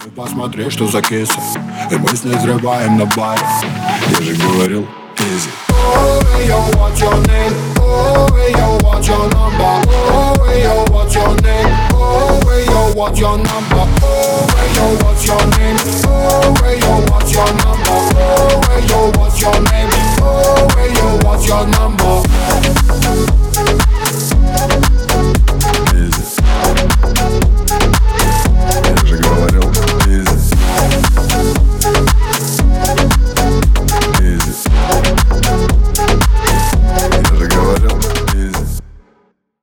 Посмотри, что за киса. И мы с ней взрываем на баре. Я же говорил, easy. Oh, hey, yo, what's your name? Oh, hey, yo, what's your number? Oh, hey, yo, what's your name? Oh, hey, yo, what's your number? Oh, hey, yo, what's your name? Oh, hey, yo, what's your number? Oh, hey, yo, what's your name? Oh, hey, yo, what's your number?